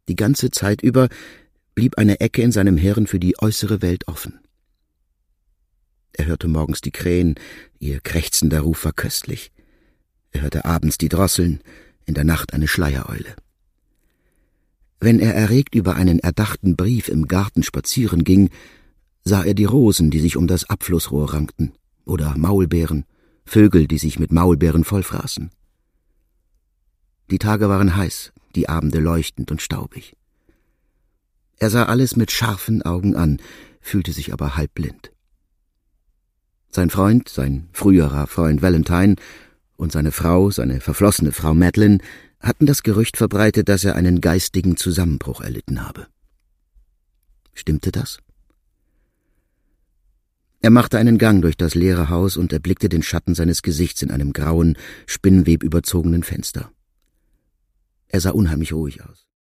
Die ganze Zeit über blieb eine Ecke in seinem Hirn für die äußere Welt offen. Er hörte morgens die Krähen, ihr krächzender Ruf war köstlich. Er hörte abends die Drosseln, in der Nacht eine Schleiereule. Wenn er erregt über einen erdachten Brief im Garten spazieren ging, sah er die Rosen, die sich um das Abflussrohr rankten, oder Maulbeeren, Vögel, die sich mit Maulbeeren vollfraßen. Die Tage waren heiß, die Abende leuchtend und staubig. Er sah alles mit scharfen Augen an, fühlte sich aber halb blind. Sein Freund, sein früherer Freund Valentine und seine Frau, seine verflossene Frau Madeline, hatten das Gerücht verbreitet, dass er einen geistigen Zusammenbruch erlitten habe. Stimmte das? Er machte einen Gang durch das leere Haus und erblickte den Schatten seines Gesichts in einem grauen, spinnwebüberzogenen Fenster. Er sah unheimlich ruhig aus.